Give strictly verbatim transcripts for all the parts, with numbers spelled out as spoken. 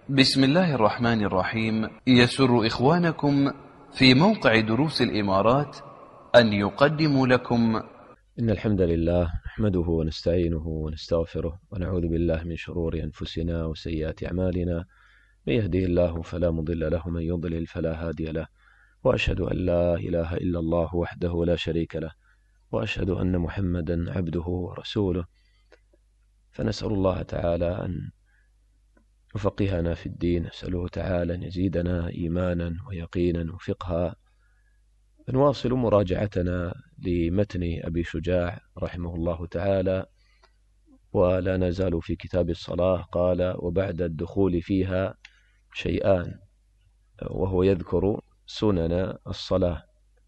بسم الله الرحمن الرحيم. يسر إخوانكم في موقع دروس الإمارات أن يقدموا لكم إن الحمد لله نحمده ونستعينه ونستغفره ونعوذ بالله من شرور أنفسنا وسيئات أعمالنا، من يهده الله فلا مضل له، من يضلل فلا هادي له، وأشهد أن لا إله إلا الله وحده لا شريك له، وأشهد أن محمدا عبده ورسوله. فنسأل الله تعالى أن يفقهنا في الدين، نسأله تعالى أن يزيدنا إيمانا ويقينا وفقها. نواصل مراجعتنا لمتن أبي شجاع رحمه الله تعالى، ولا نزال في كتاب الصلاة. قال: وبعد الدخول فيها شيئان، وهو يذكر سنن الصلاة،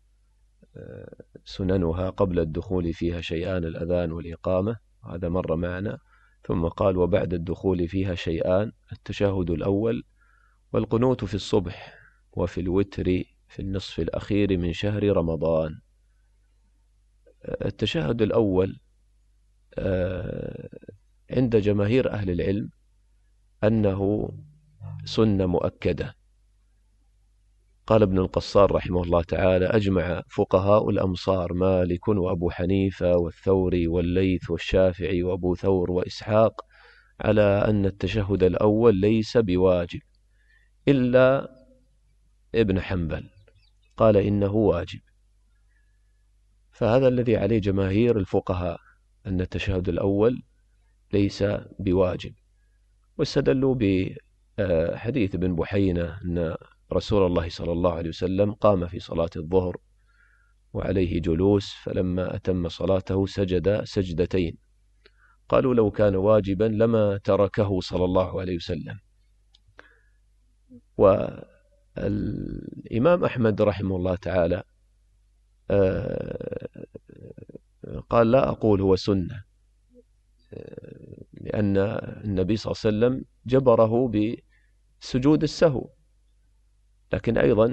سننها قبل الدخول فيها شيئان: الأذان والإقامة، هذا مر معنا. ثم قال: وبعد الدخول فيها شيئان: التشهد الأول والقنوت في الصبح وفي الوتر في النصف الأخير من شهر رمضان. التشهد الأول عند جماهير أهل العلم أنه سنة مؤكدة. قال ابن القصار رحمه الله تعالى: أجمع فقهاء الأمصار مالك وأبو حنيفة والثوري والليث والشافعي وأبو ثور وإسحاق على أن التشهد الأول ليس بواجب، إلا ابن حنبل قال إنه واجب. فهذا الذي عليه جماهير الفقهاء، أن التشهد الأول ليس بواجب. واستدلوا بحديث ابن بحينة أن رسول الله صلى الله عليه وسلم قام في صلاة الظهر وعليه جلوس، فلما أتم صلاته سجد سجدتين. قالوا: لو كان واجبا لما تركه صلى الله عليه وسلم. والإمام أحمد رحمه الله تعالى قال: لا أقول هو سنة، لأن النبي صلى الله عليه وسلم جبره بسجود السهو، لكن أيضا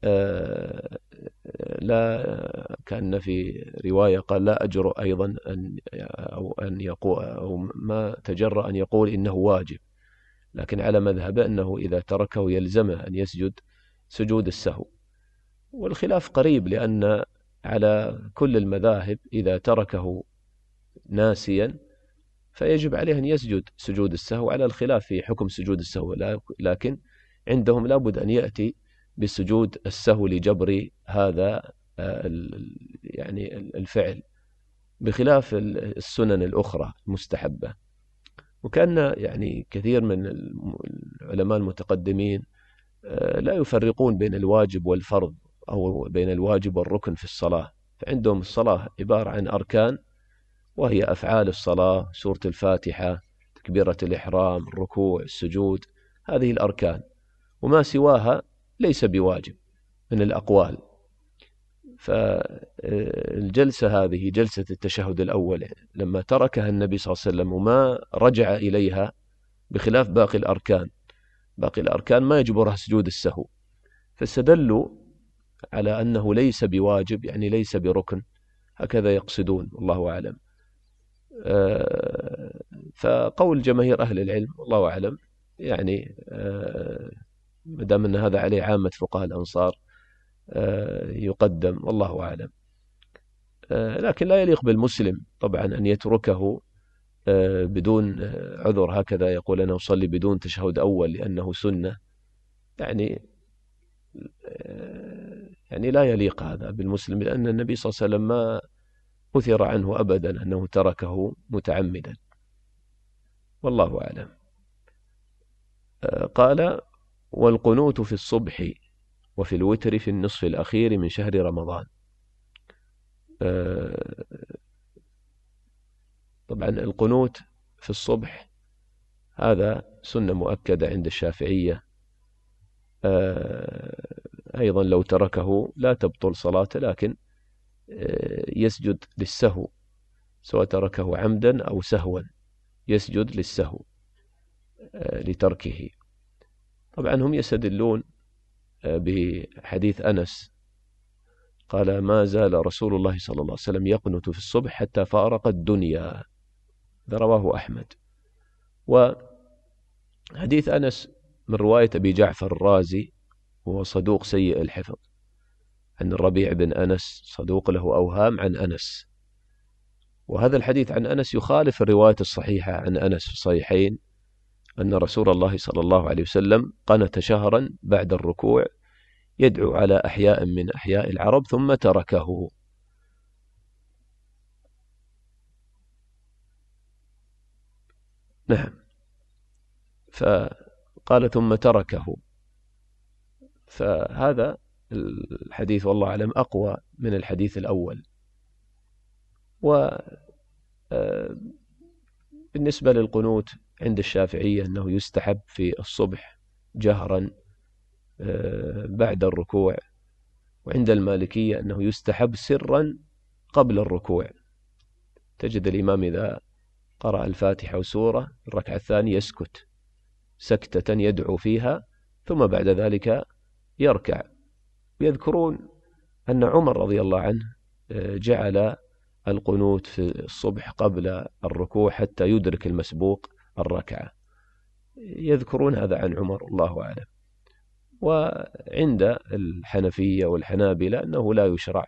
لا كان في رواية قال: لا أجرؤ أيضا أن أو أن يقول أو ما تجرأ أن يقول إنه واجب، لكن على مذهب أنه إذا تركه يلزمه أن يسجد سجود السهو. والخلاف قريب، لأن على كل المذاهب إذا تركه ناسيا فيجب عليه أن يسجد سجود السهو، على الخلاف في حكم سجود السهو، لكن عندهم لابد أن يأتي بسجود السهو لجبر هذا يعني الفعل، بخلاف السنن الأخرى المستحبة. وكان يعني كثير من العلماء المتقدمين لا يفرقون بين الواجب والفرض، أو بين الواجب والركن في الصلاة. فعندهم الصلاة عبارة عن أركان، وهي أفعال الصلاة: سورة الفاتحة، تكبيرة الإحرام، الركوع، السجود، هذه الأركان، وما سواها ليس بواجب من الأقوال. فالجلسة هذه جلسة التشهد الأول لما تركها النبي صلى الله عليه وسلم وما رجع إليها، بخلاف باقي الأركان، باقي الأركان ما يجبرها سجود السهو، فاستدلوا على أنه ليس بواجب، يعني ليس بركن، هكذا يقصدون، والله أعلم. فقول جماهير أهل العلم والله أعلم، يعني مدام أن هذا عليه عامة فقهاء الأنصار يقدم، والله أعلم. لكن لا يليق بالمسلم طبعا أن يتركه بدون عذر، هكذا يقول: أنا أصلي بدون تشهد أول لأنه سنة، يعني يعني لا يليق هذا بالمسلم، لأن النبي صلى الله عليه وسلم ما أثر عنه أبدا أنه تركه متعمدا، والله أعلم. قال: والقنوت في الصبح وفي الوتر في النصف الأخير من شهر رمضان. طبعا القنوت في الصبح هذا سنة مؤكدة عند الشافعية، أيضا لو تركه لا تبطل صلاته، لكن يسجد للسهو، سواء تركه عمدا أو سهوا يسجد للسهو لتركه. طبعا هم يستدلون بحديث أنس قال: ما زال رسول الله صلى الله عليه وسلم يقنت في الصبح حتى فارق الدنيا، ذا رواه أحمد. وحديث أنس من رواية أبي جعفر الرازي، وهو صدوق سيء الحفظ، عن الربيع بن أنس صدوق له أوهام عن أنس. وهذا الحديث عن أنس يخالف الرواية الصحيحة عن أنس في الصحيحين أن رسول الله صلى الله عليه وسلم قنت شهرا بعد الركوع يدعو على أحياء من أحياء العرب ثم تركه. نعم، فقال ثم تركه، فهذا الحديث والله أعلم أقوى من الحديث الأول. وبالنسبة للقنوت عند الشافعية أنه يستحب في الصبح جهرا بعد الركوع، وعند المالكية أنه يستحب سرا قبل الركوع. تجد الإمام إذا قرأ الفاتحة وسورة الركعة الثانية يسكت سكتة يدعو فيها ثم بعد ذلك يركع. يذكرون أن عمر رضي الله عنه جعل القنوت في الصبح قبل الركوع حتى يدرك المسبوق الركعة. يذكرون هذا عن عمر، الله أعلم. وعند الحنفية والحنابلة أنه لا يشرع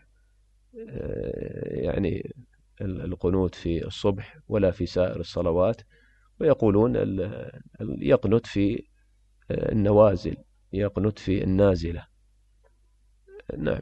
يعني القنوت في الصبح ولا في سائر الصلوات، ويقولون يقنت في النوازل، يقنت في النازلة. نعم،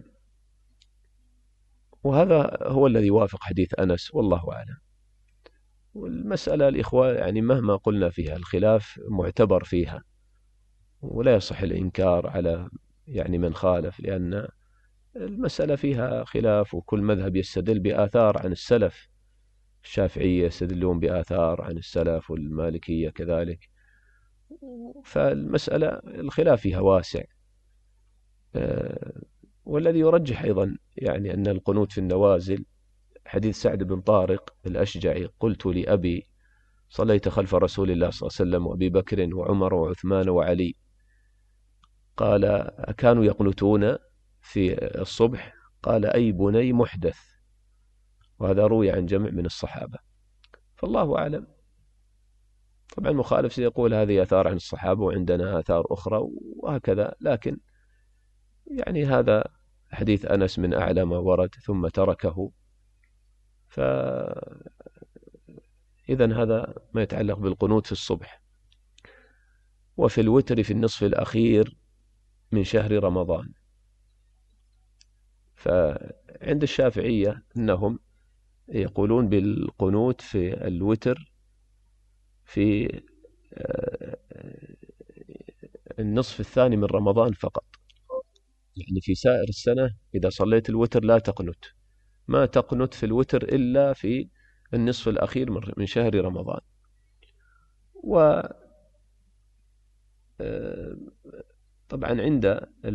وهذا هو الذي يوافق حديث أنس، والله أعلم. والمسألة الإخوة يعني مهما قلنا فيها الخلاف معتبر فيها، ولا يصح الإنكار على يعني من خالف، لأن المسألة فيها خلاف وكل مذهب يستدل بآثار عن السلف. الشافعية يستدلون بآثار عن السلف والمالكية كذلك، فالمسألة الخلاف فيها واسع. والذي يرجح أيضا يعني أن القنوت في النوازل حديث سعد بن طارق الأشجعي: قلت لأبي صليت خلف رسول الله صلى الله عليه وسلم وأبي بكر وعمر وعثمان وعلي، قال أكانوا يقنتون في الصبح؟ قال أي بني محدث. وهذا روي عن جمع من الصحابة، فالله أعلم. طبعا المخالف سيقول هذه آثار عن الصحابة وعندنا آثار أخرى وهكذا، لكن يعني هذا حديث أنس من أعلى ما ورد ثم تركه. فإذا هذا ما يتعلق بالقنوت في الصبح. وفي الوتر في النصف الأخير من شهر رمضان، فعند الشافعية أنهم يقولون بالقنوت في الوتر في النصف الثاني من رمضان فقط، يعني في سائر السنة إذا صليت الوتر لا تقنت، ما تقنت في الوتر إلا في النصف الأخير من شهر رمضان. و طبعا عند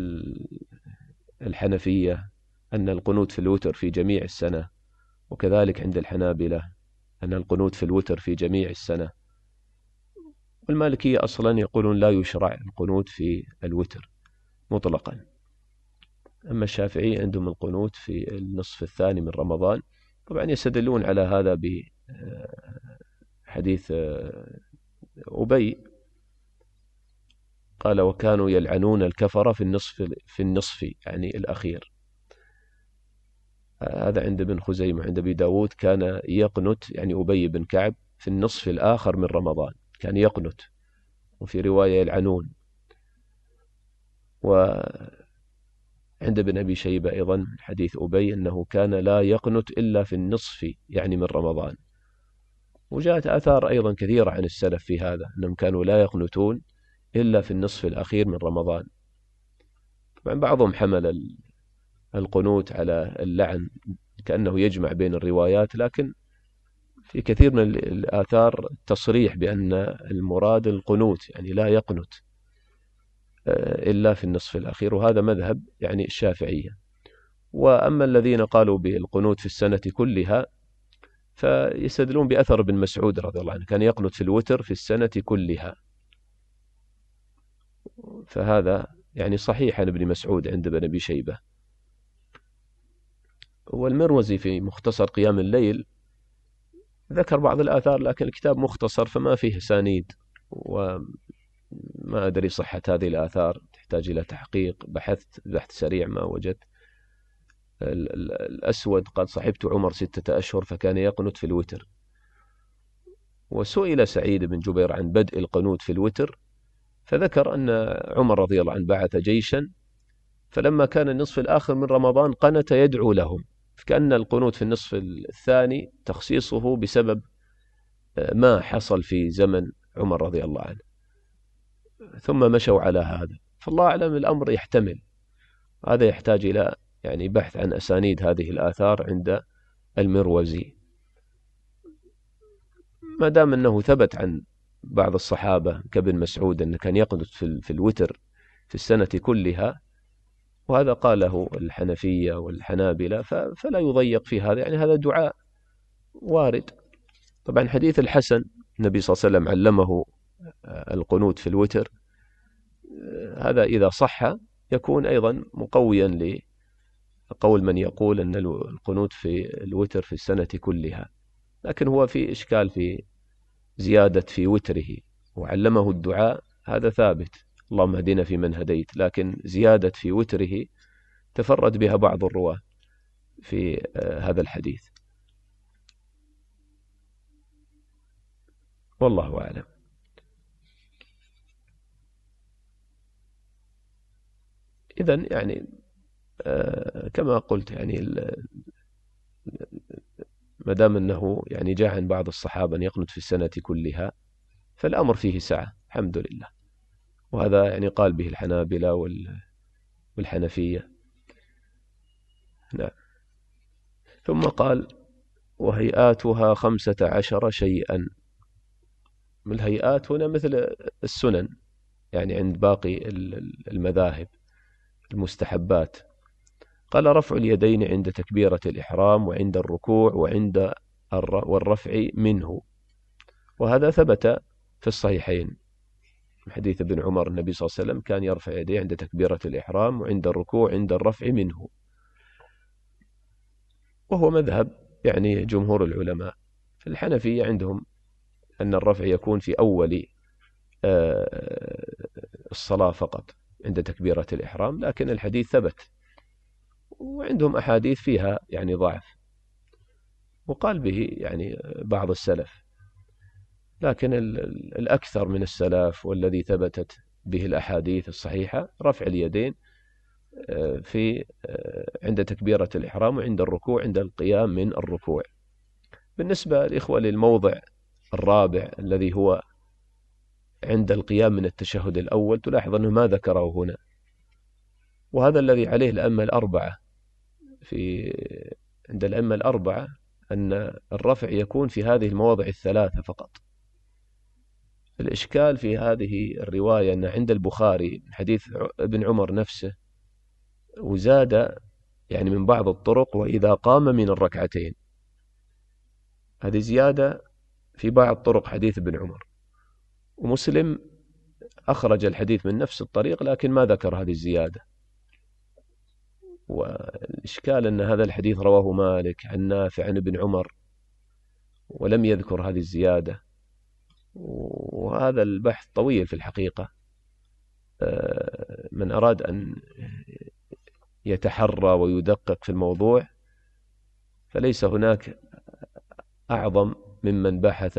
الحنفية أن القنوت في الوتر في جميع السنة، وكذلك عند الحنابلة أن القنوت في الوتر في جميع السنة. والمالكية أصلا يقولون لا يشرع القنوت في الوتر مطلقا. أما الشافعي عندهم القنوت في النصف الثاني من رمضان. طبعا يستدلون على هذا بحديث أبي قال وكانوا يلعنون الكفر في النصف في النصف يعني الأخير. هذا عند ابن خزيمة. عند أبي داود كان يقنت يعني أبي بن كعب في النصف الآخر من رمضان كان يقنت، وفي رواية يلعنون. وعند ابن أبي شيبة أيضا حديث أبي أنه كان لا يقنت إلا في النصف يعني من رمضان. وجاءت آثار أيضا كثيرة عن السلف في هذا أنهم كانوا لا يقنتون إلا في النصف الأخير من رمضان. طبعا بعضهم حمل القنوت على اللعن كأنه يجمع بين الروايات، لكن في كثير من الآثار تصريح بأن المراد القنوت يعني لا يقنت إلا في النصف الأخير، وهذا مذهب يعني الشافعية. وأما الذين قالوا بالقنوت في السنة كلها فيستدلون بأثر ابن مسعود رضي الله عنه كان يقنت في الوتر في السنة كلها، فهذا يعني صحيح عن ابن مسعود عند ابن أبي شيبة. والمروزي في مختصر قيام الليل ذكر بعض الآثار، لكن الكتاب مختصر فما فيه سانيد، ما أدري صحة هذه الآثار، تحتاج إلى تحقيق، بحثت بحث سريع ما وجدت. الأسود قال صحبت عمر ستة أشهر فكان يقنت في الوتر. وسئل سعيد بن جبير عن بدء القنوت في الوتر، فذكر أن عمر رضي الله عنه بعث جيشا، فلما كان النصف الآخر من رمضان قنت يدعو لهم، فكأن القنوت في النصف الثاني تخصيصه بسبب ما حصل في زمن عمر رضي الله عنه، ثم مشوا على هذا. فالله أعلم، الأمر يحتمل، هذا يحتاج إلى يعني بحث عن أسانيد هذه الآثار عند المروزي. ما دام أنه ثبت عن بعض الصحابة كابن مسعود أنه كان يقنت في الوتر في السنة كلها، وهذا قاله الحنفية والحنابلة، فلا يضيق في هذا، يعني هذا دعاء وارد. طبعا حديث الحسن النبي صلى الله عليه وسلم علمه القنوت في الوتر، هذا إذا صح يكون أيضا مقويا لقول من يقول أن القنوت في الوتر في السنة كلها. لكن هو في إشكال في زيادة في وتره، وعلمه الدعاء هذا ثابت، اللهم اهدنا في من هديت، لكن زيادة في وتره تفرد بها بعض الرواة في هذا الحديث، والله أعلم. إذن يعني كما قلت، يعني ما دام أنه يعني جاء عن بعض الصحابة أن يقنت في السنة كلها، فالأمر فيه سعة الحمد لله، وهذا يعني قال به الحنابلة والحنفية. نعم. ثم قال وهيئاتها خمسة عشر شيئا. الهيئات هنا مثل السنن، يعني عند باقي المذاهب المستحبات. قال رفع اليدين عند تكبيرة الإحرام وعند الركوع وعند والرفع منه، وهذا ثبت في الصحيحين من حديث ابن عمر، النبي صلى الله عليه وسلم كان يرفع يديه عند تكبيرة الإحرام وعند الركوع عند الرفع منه، وهو مذهب يعني جمهور العلماء. في الحنفية عندهم أن الرفع يكون في أول الصلاة فقط عند تكبيرة الإحرام، لكن الحديث ثبت، وعندهم أحاديث فيها يعني ضعف، وقال به يعني بعض السلف، لكن الأكثر من السلف والذي ثبتت به الأحاديث الصحيحة رفع اليدين في عند تكبيرة الإحرام وعند الركوع عند القيام من الركوع. بالنسبة للإخوة للموضع الرابع الذي هو عند القيام من التشهد الأول، تلاحظ أنه ما ذكره هنا، وهذا الذي عليه الأئمة الأربعة. في عند الأئمة الأربعة أن الرفع يكون في هذه المواضع الثلاثة فقط. الإشكال في هذه الرواية أن عند البخاري حديث ابن عمر نفسه، وزاد يعني من بعض الطرق وإذا قام من الركعتين، هذه زيادة في بعض طرق حديث ابن عمر. ومسلم أخرج الحديث من نفس الطريق لكن ما ذكر هذه الزيادة. والإشكال أن هذا الحديث رواه مالك عن نافع عن ابن عمر ولم يذكر هذه الزيادة، وهذا البحث طويل في الحقيقة. من أراد أن يتحرى ويدقق في الموضوع فليس هناك أعظم ممن بحث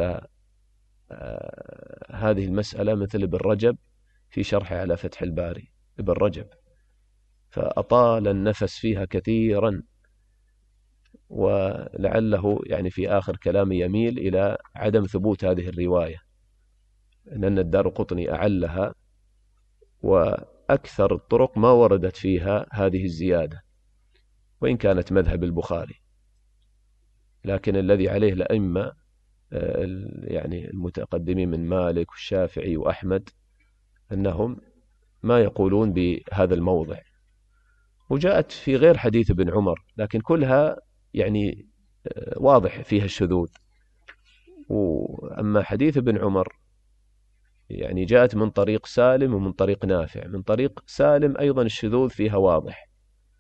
هذه المسألة مثل ابن رجب في شرحه على فتح الباري. ابن رجب فأطال النفس فيها كثيرا، ولعله يعني في آخر كلام يميل إلى عدم ثبوت هذه الرواية، لأن الدارقطني أعلها، وأكثر الطرق ما وردت فيها هذه الزيادة وإن كانت مذهب البخاري. لكن الذي عليه الأئمة يعني المتقدمين من مالك والشافعي وأحمد أنهم ما يقولون بهذا الموضع. وجاءت في غير حديث ابن عمر، لكن كلها يعني واضح فيها الشذوذ. وأما حديث ابن عمر يعني جاءت من طريق سالم ومن طريق نافع. من طريق سالم أيضا الشذوذ فيها واضح،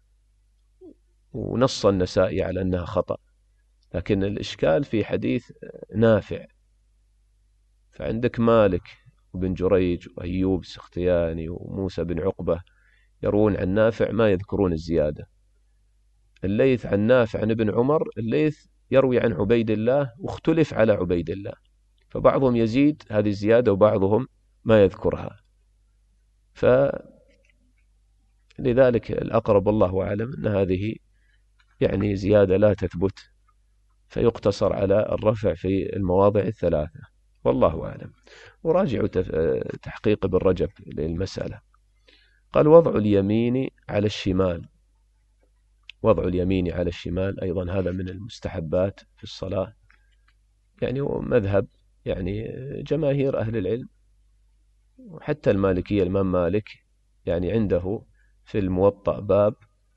ونص النسائي على أنها خطأ، لكن الإشكال في حديث نافع. فعندك مالك وابن جريج وأيوب السختياني وموسى بن عقبة يروون عن نافع ما يذكرون الزيادة. الليث عن نافع عن ابن عمر، الليث يروي عن عبيد الله واختلف على عبيد الله، فبعضهم يزيد هذه الزيادة وبعضهم ما يذكرها. فلذلك الأقرب الله أعلم أن هذه يعني زيادة لا تثبت، فيقتصر على الرفع في المواضع الثلاثة، والله أعلم. وراجعوا تحقيق ابن رجب للمسألة. قال وضع اليمين على الشمال. وضع اليمين على الشمال أيضا هذا من المستحبات في الصلاة، يعني مذهب يعني جماهير أهل العلم، وحتى المالكية الإمام مالك يعني عنده في الموطأ باب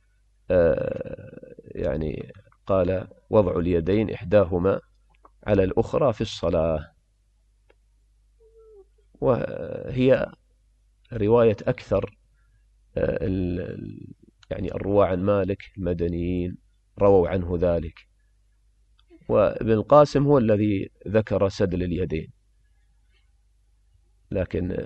يعني قال وضع اليدين إحداهما على الأخرى في الصلاة، وهي رواية أكثر يعني الرواة عن مالك المدنيين رووا عنه ذلك، وابن القاسم هو الذي ذكر سدل اليدين، لكن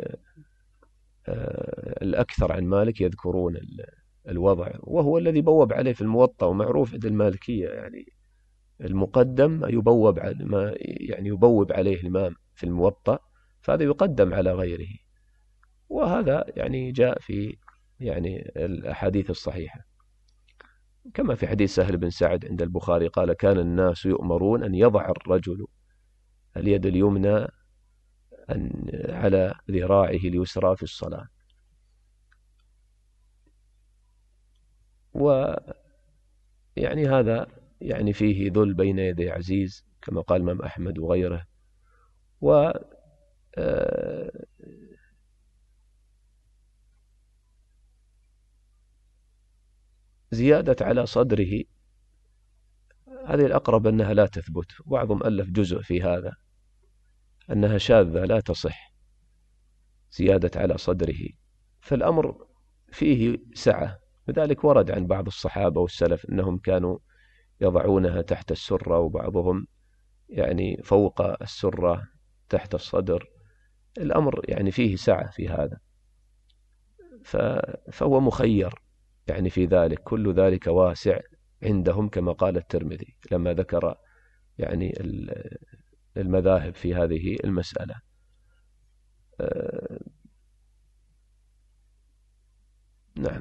الأكثر عن مالك يذكرون الوضع، وهو الذي بوب عليه في الموطأ، ومعروف عند المالكية يعني المقدم يبوب ما يعني يبوب عليه الإمام في الموطأ، فهذا يقدم على غيره، وهذا يعني جاء في يعني الأحاديث الصحيحة، كما في حديث سهل بن سعد عند البخاري قال كان الناس يؤمرون أن يضع الرجل اليد اليمنى على ذراعه اليسرى في الصلاة. ويعني هذا يعني فيه ذل بين يدي عزيز كما قال الإمام أحمد وغيره. و زيادة على صدره هذه الأقرب أنها لا تثبت، بعضهم ألف جزء في هذا أنها شاذة لا تصح زيادة على صدره، فالأمر فيه سعة، لذلك ورد عن بعض الصحابة والسلف أنهم كانوا يضعونها تحت السرة، وبعضهم يعني فوق السرة تحت الصدر، الأمر يعني فيه سعة في هذا، فهو مخير يعني في ذلك، كل ذلك واسع عندهم كما قال الترمذي لما ذكر يعني المذاهب في هذه المسألة. نعم.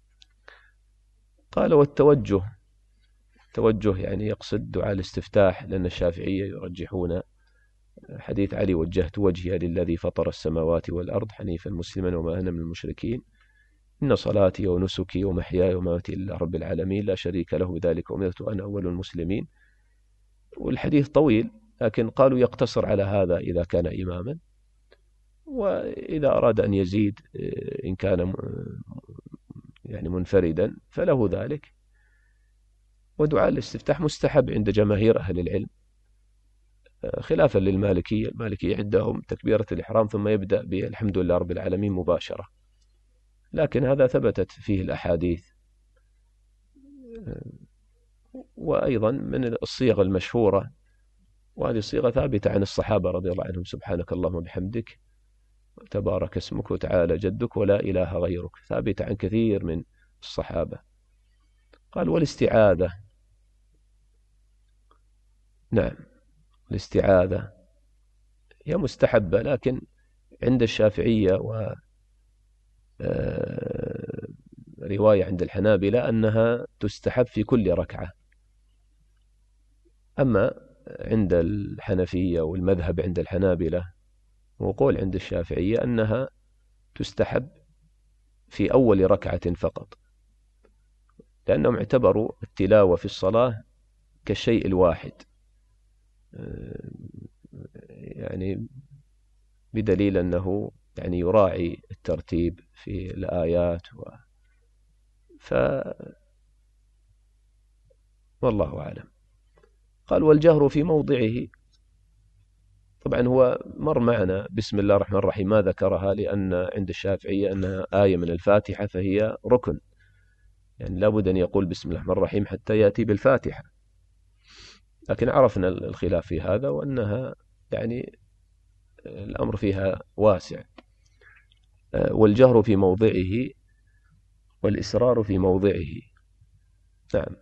قال والتوجه، توجه يعني يقصد دعاء الاستفتاح، لأن الشافعية يرجحون حديث علي وجهت وجهي للذي فطر السماوات والأرض حنيفا مسلما وما أنا من المشركين إن صلاتي ونسكي ومحياي ومماتي لله رب العالمين لا شريك له بذلك أمرت وأنا أول المسلمين. والحديث طويل، لكن قالوا يقتصر على هذا إذا كان إماما، وإذا أراد أن يزيد إن كان يعني منفردا فله ذلك. ودعاء الاستفتاح مستحب عند جماهير أهل العلم خلافا للمالكية، المالكية عندهم تكبيرة الإحرام ثم يبدأ بالحمد لله رب العالمين مباشرة، لكن هذا ثبتت فيه الأحاديث. وأيضا من الصيغ المشهورة، وهذه الصيغة ثابتة عن الصحابة رضي الله عنهم سبحانك اللهم وبحمدك تبارك اسمك وتعالى جدك ولا إله غيرك، ثابتة عن كثير من الصحابة. قال والاستعاذة، نعم الاستعاذة هي مستحبة، لكن عند الشافعية و رواية عند الحنابلة أنها تستحب في كل ركعة، أما عند الحنفية والمذهب عند الحنابلة وقول عند الشافعية أنها تستحب في أول ركعة فقط، لأنهم اعتبروا التلاوة في الصلاة كالشيء الواحد، يعني بدليل أنه يعني يراعي الترتيب في الآيات و... ف والله أعلم. قال والجهر في موضعه، طبعا هو مر معنا بسم الله الرحمن الرحيم ما ذكرها لأن عند الشافعية أنها آية من الفاتحة فهي ركن، يعني لابد أن يقول بسم الله الرحمن الرحيم حتى يأتي بالفاتحة، لكن عرفنا الخلاف في هذا وأنها يعني الأمر فيها واسع. والجهر في موضعه والإسرار في موضعه. نعم.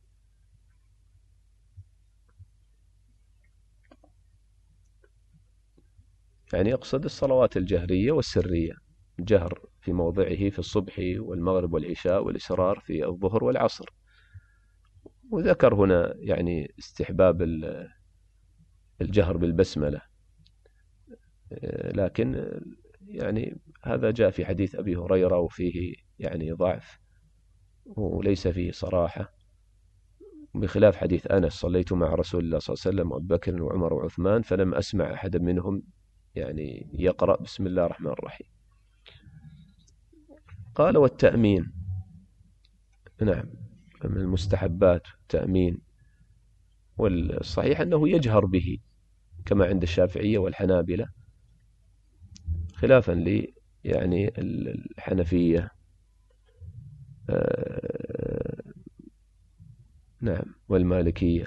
يعني يقصد الصلوات الجهرية والسرية، الجهر في موضعه في الصبح والمغرب والعشاء، والإسرار في الظهر والعصر. وذكر هنا يعني استحباب الجهر بالبسملة، لكن يعني هذا جاء في حديث أبي هريرة وفيه يعني ضعف وليس فيه صراحة، بخلاف حديث أنس: صليت مع رسول الله صلى الله عليه وسلم وأبي بكر وعمر وعثمان فلم أسمع أحدا منهم يعني يقرأ بسم الله الرحمن الرحيم. قال: والتأمين. نعم، من المستحبات التأمين، والصحيح أنه يجهر به كما عند الشافعية والحنابلة، خلافا لي يعني الحنفية. آه نعم، والمالكية.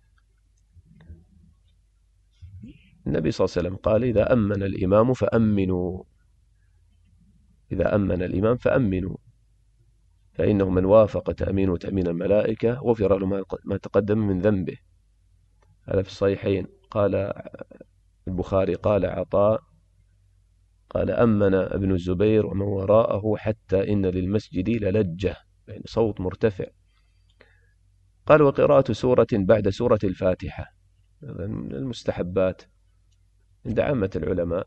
النبي صلى الله عليه وسلم قال: إذا أمن الإمام فأمنوا، إذا أمن الإمام فأمنوا، فإنه من وافق تأمين تأمين الملائكة غفر له ما تقدم من ذنبه. هذا في الصحيحين. قال البخاري: قال عطاء قال: أمن ابن الزبير ومن وراءه حتى إن للمسجد للجة، يعني صوت مرتفع. قال: وقراءة سورة بعد سورة الفاتحة، هذا من المستحبات عند عامة العلماء،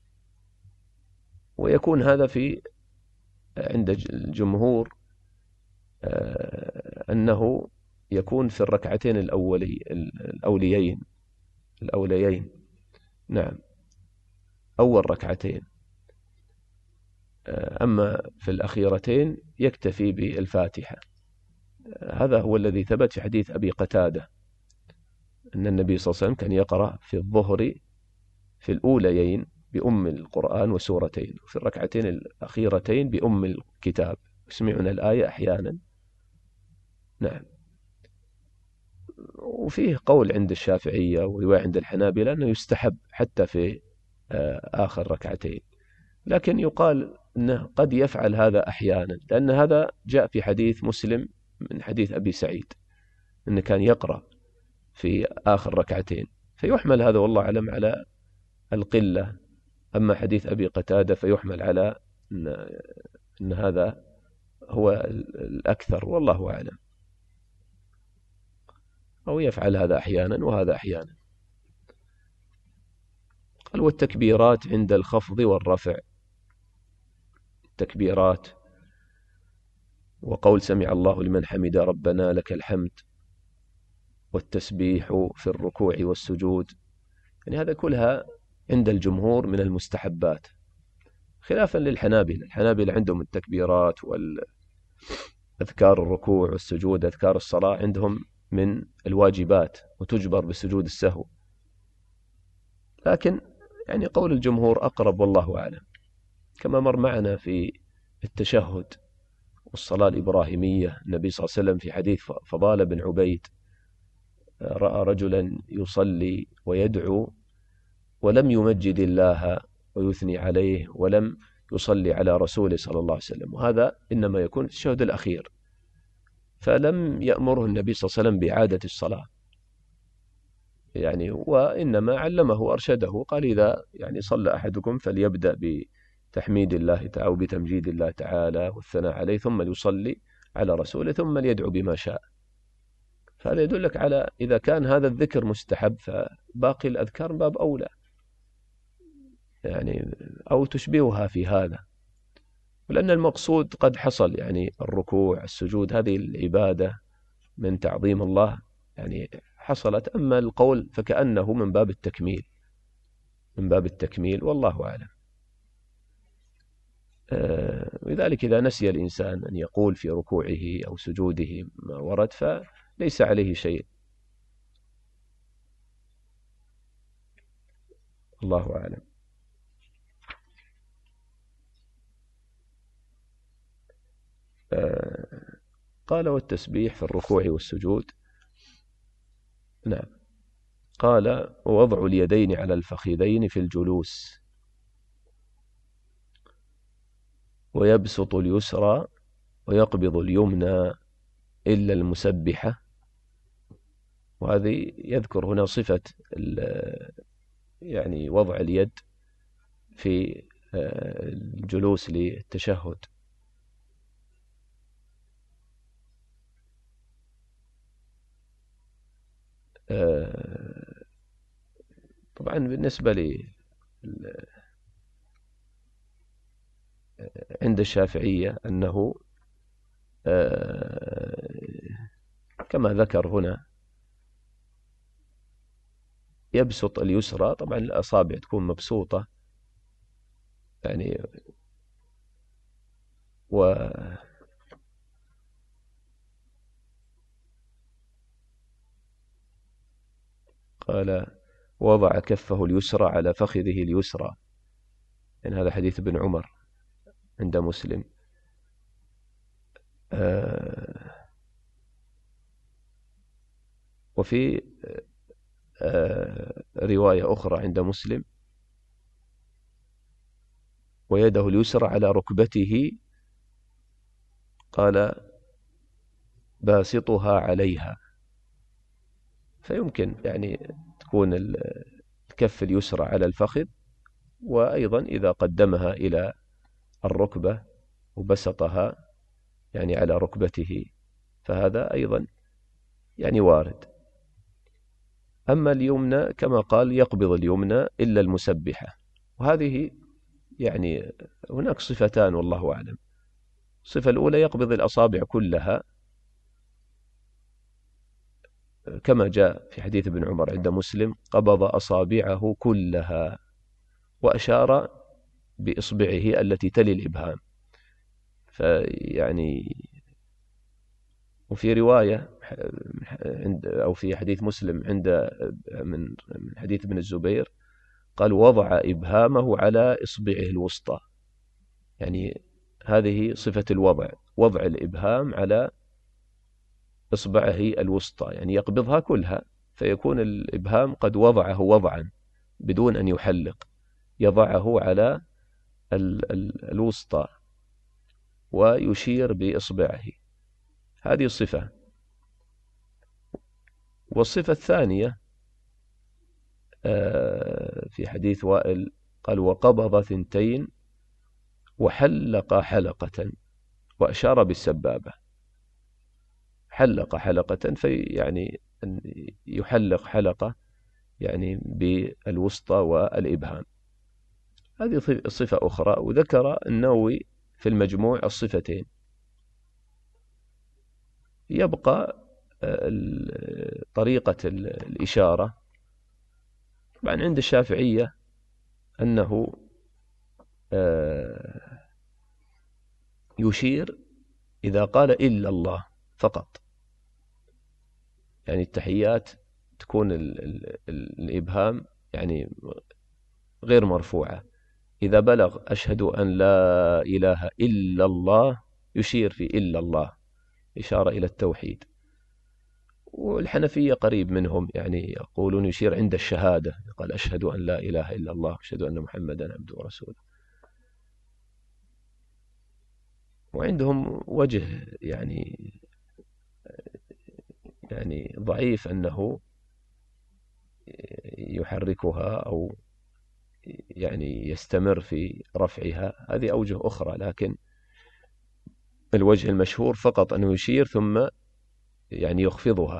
ويكون هذا في عند الجمهور أنه يكون في الركعتين الأولي الأوليين الأوليين نعم، أول ركعتين. أما في الأخيرتين يكتفي بالفاتحة. هذا هو الذي ثبت في حديث أبي قتادة أن النبي صلى الله عليه وسلم كان يقرأ في الظهر في الأوليين بأم القرآن وسورتين، وفي الركعتين الأخيرتين بأم الكتاب، يسمعنا الآية أحيانا. نعم. وفيه قول عند الشافعية ورواية عند الحنابلة أنه يستحب حتى في آخر ركعتين، لكن يقال أنه قد يفعل هذا أحيانا، لأن هذا جاء في حديث مسلم من حديث أبي سعيد أنه كان يقرأ في آخر ركعتين، فيحمل هذا والله أعلم على القلة. أما حديث أبي قتادة فيحمل على أن, أن هذا هو الأكثر، والله أعلم، أو يفعل هذا أحيانا وهذا أحيانا. قال: والتكبيرات عند الخفض والرفع، التكبيرات وقول سمع الله لمن حمد ربنا لك الحمد، والتسبيح في الركوع والسجود، يعني هذا كلها عند الجمهور من المستحبات، خلافا للحنابلة. الحنابلة عندهم التكبيرات والأذكار الركوع والسجود، أذكار الصلاة عندهم من الواجبات وتجبر بسجود السهو، لكن يعني قول الجمهور أقرب والله أعلم، كما مر معنا في التشهد والصلاة الإبراهيمية. النبي صلى الله عليه وسلم في حديث فضال بن عبيد رأى رجلا يصلي ويدعو ولم يمجد الله ويثني عليه ولم يصلي على رسوله صلى الله عليه وسلم، وهذا إنما يكون في التشهد الأخير، فلم يأمره النبي صلى الله عليه وسلم بإعادة الصلاة يعني، وإنما علمه وأرشده، قال: إذا يعني صلى أحدكم فليبدأ بتحميد الله تعالى وبتمجيد الله تعالى والثناء عليه، ثم يصلي على رسوله، ثم يدعو بما شاء. فهذا يدلك على إذا كان هذا الذكر مستحب فباقي الأذكار باب أولى يعني، أو تشبهها في هذا، ولأن المقصود قد حصل، يعني الركوع السجود هذه العبادة من تعظيم الله يعني حصلت. أما القول فكأنه من باب التكميل، من باب التكميل والله أعلم. لذلك إذا نسي الإنسان أن يقول في ركوعه أو سجوده ما ورد فليس عليه شيء، الله أعلم. قال: والتسبيح في الركوع والسجود. نعم. قال ووضع اليدين على الفخذين في الجلوس، ويبسط اليسرى ويقبض اليمنى إلا المسبحة. وهذه يذكر هنا صفة يعني وضع اليد في الجلوس للتشهد. طبعا بالنسبة لي عند الشافعية أنه كما ذكر هنا يبسط اليسرى، طبعا الأصابع تكون مبسوطة يعني، و قال وضع كفه اليسرى على فخذه اليسرى، يعني هذا حديث ابن عمر عند مسلم. آه وفي آه رواية أخرى عند مسلم ويده اليسرى على ركبته، قال باسطها عليها. فيمكن يعني تكون الكف اليسرى على الفخذ، وأيضا إذا قدمها إلى الركبة وبسطها يعني على ركبته فهذا أيضا يعني وارد. أما اليمنى كما قال يقبض اليمنى إلا المسبحة، وهذه يعني هناك صفتان والله أعلم. الصفة الأولى يقبض الأصابع كلها كما جاء في حديث ابن عمر عند مسلم قبض أصابعه كلها، وأشار بإصبعه التي تلي الإبهام. فيعني وفي رواية عند أو في حديث مسلم عند من حديث ابن الزبير قال وضع إبهامه على إصبعه الوسطى، يعني هذه صفة الوضع، وضع الإبهام على إصبعه الوسطى، يعني يقبضها كلها، فيكون الإبهام قد وضعه وضعا بدون أن يحلق، يضعه على ال ال الوسطى ويشير بإصبعه. هذه الصفة. والصفة الثانية في حديث وائل قال وقبض ثنتين وحلق حلقة، وأشار بالسبابة. حلق حلقة في يعني أن يحلق حلقة يعني بالوسطى والإبهام. هذه صفة أخرى. وذكر النووي في المجموع الصفتين. يبقى طريقة الإشارة. طبعا عند الشافعية أنه يشير إذا قال إلا الله فقط، يعني التحيات تكون ال ال الإبهام يعني غير مرفوعة. إذا بلغ أشهد أن لا إله إلا الله يشير في إلا الله، إشارة إلى التوحيد. والحنفية قريب منهم، يعني يقولون يشير عند الشهادة، قال أشهد أن لا إله إلا الله أشهد أن محمدا عبده ورسوله. وعندهم وجه يعني يعني ضعيف أنه يحركها أو يعني يستمر في رفعها، هذه أوجه أخرى، لكن الوجه المشهور فقط أنه يشير ثم يعني يخفضها،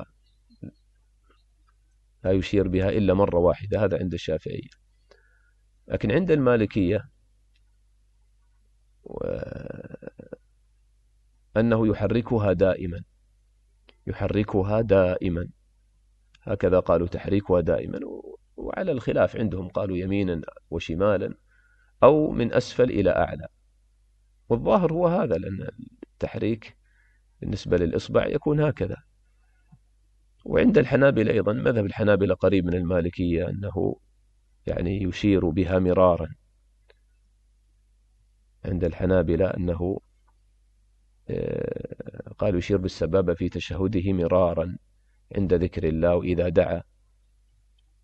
لا يشير بها إلا مرة واحدة. هذا عند الشافعية. لكن عند المالكية أنه يحركها دائما، يحركها دائما، هكذا قالوا تحريكها دائما. وعلى الخلاف عندهم قالوا يمينا وشمالا أو من أسفل إلى أعلى. والظاهر هو هذا، لأن التحريك بالنسبة للإصبع يكون هكذا. وعند الحنابلة أيضا، مذهب الحنابلة قريب من المالكية، أنه يعني يشير بها مرارا. عند الحنابلة أنه قالوا يشير بالسبابة في تشهده مرارا عند ذكر الله وإذا دعا.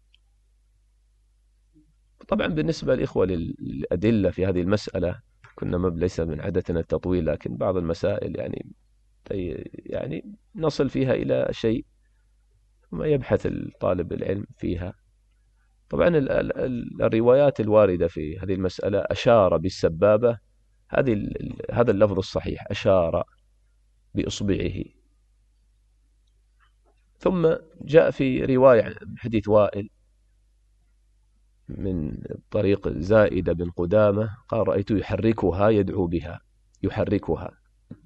طبعا بالنسبة للإخوة للأدلة في هذه المسألة، كنا ما ليس من عادتنا التطويل، لكن بعض المسائل يعني يعني نصل فيها إلى شيء ما يبحث الطالب العلم فيها. طبعا الروايات الواردة في هذه المسألة أشار بالسبابة، هذه هذا اللفظ الصحيح، أشار بإصبعه. ثم جاء في رواية حديث وائل من طريق زائدة بن قدامة قال: رأيت يحركها يدعو بها، يحركها.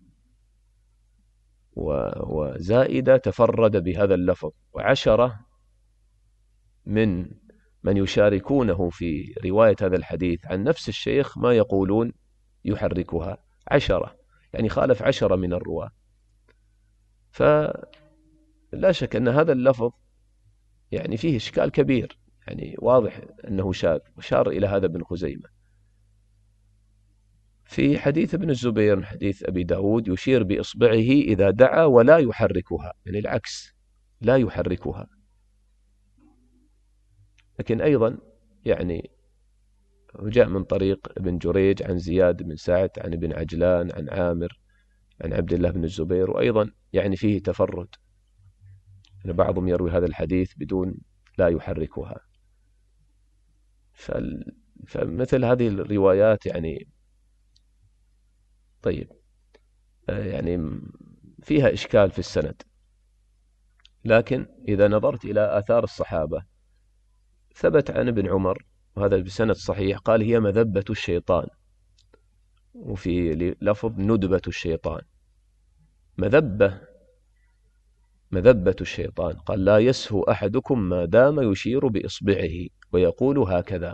وزائدة تفرد بهذا اللفظ، وعشرة من من يشاركونه في رواية هذا الحديث عن نفس الشيخ ما يقولون يحركها، عشرة، يعني خالف عشرة من الرواة. فلا شك أن هذا اللفظ يعني فيه إشكال كبير، يعني واضح أنه شاذ، وشار إلى هذا ابن خزيمة. في حديث ابن الزبير حديث أبي داود يشير بإصبعه إذا دعا ولا يحركها، يعني العكس، لا يحركها. لكن أيضا يعني جاء من طريق ابن جريج عن زياد بن سعد عن ابن عجلان عن عامر عن عبد الله بن الزبير، وأيضا يعني فيه تفرد، يعني بعضهم يروي هذا الحديث بدون لا يحركها. فمثل هذه الروايات يعني طيب يعني فيها إشكال في السند. لكن إذا نظرت إلى آثار الصحابة ثبت عن ابن عمر، وهذا بسند صحيح، قال: هي مذبة الشيطان، وفي لفظ ندبة الشيطان. مذبة مذبة الشيطان، قال: لا يسهو أحدكم ما دام يشير بإصبعه ويقول هكذا.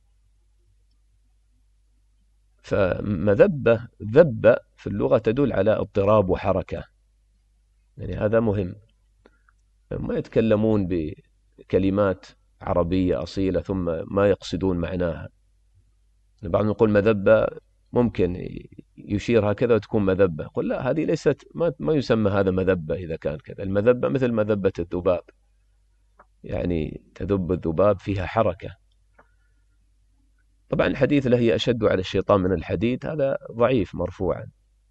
فمذبة ذب في اللغة تدل على اضطراب وحركة، يعني هذا مهم. ما يتكلمون بكلمات عربية أصيلة ثم ما يقصدون معناها. بعضهم يقول مذبة ممكن يشير هكذا وتكون مذبة، قل لا، هذه ليست، ما, ما يسمى هذا مذبة. إذا كان كذا، المذبة مثل مذبة الذباب، يعني تذب الذباب، فيها حركة. طبعا الحديث له هي أشد على الشيطان من الحديد، هذا ضعيف مرفوعا.